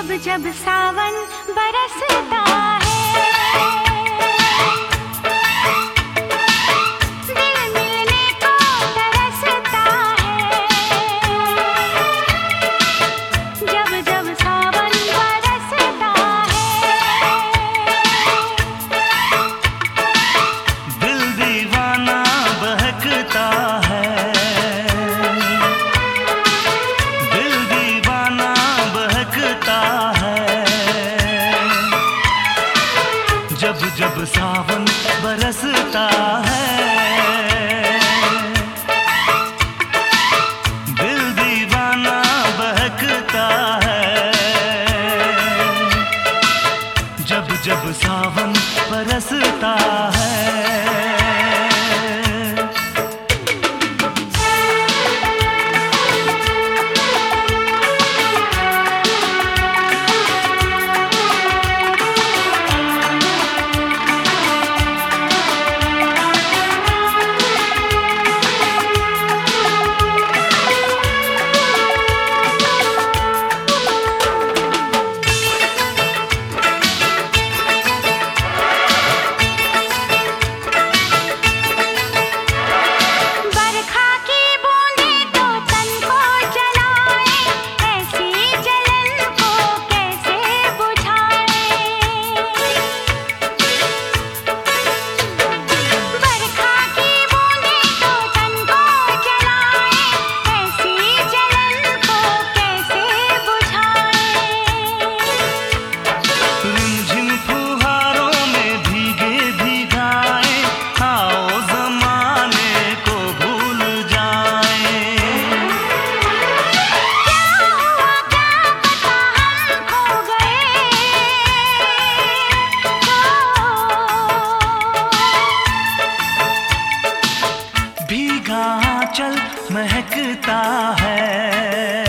जब जब सावन बरसता है, दिल मिलने को तरसता है। जब जब सावन बरसता है, दिल दीवाना बहकता है, दिल दीवाना बहकता है। जब जब सावन बरसता है, दिल दीवाना बहकता है। जब जब सावन बरसता है। आंचल महकता है,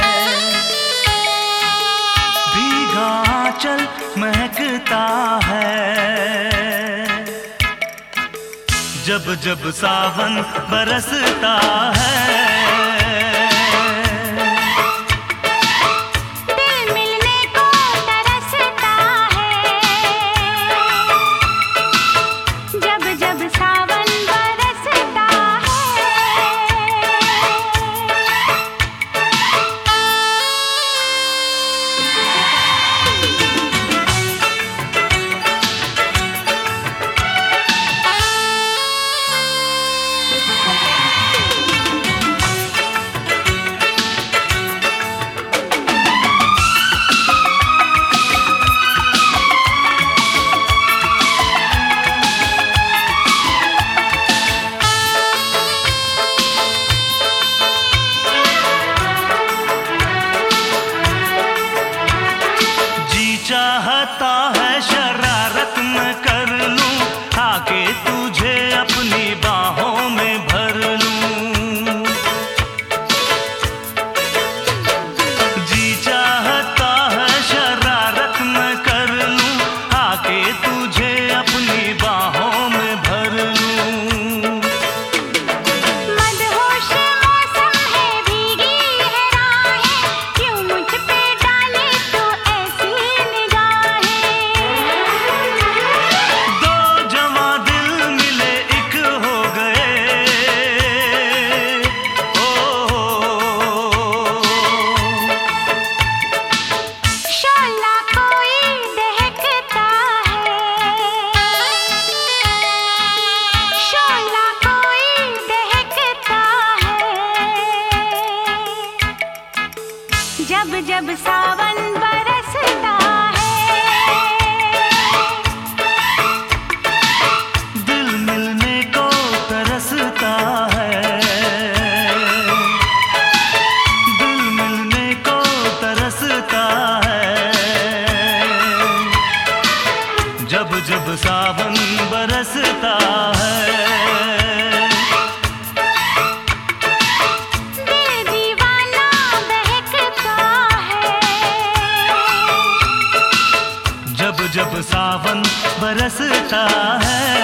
भीगा आंचल महकता है। जब जब सावन बरसता है, दिल मिलने को तरसता है। जब जब सावन बरसता है, चाहता है शरारत मैं कर लूं, आके तुझे अपनी बाहों में भर लूं। जी चाहता है शरारत मैं कर लूं, आके तुझे अपनी बाहों में भर लूं। मदहोश मौसम है, भीगी है राहें, क्यों मुझ पे डाले तो ऐसी जब जब सावन बरसता है, दिल मिलने को तरसता है, दिल मिलने को तरसता है। जब जब सावन बरसता है, जब जब सावन बरसता है।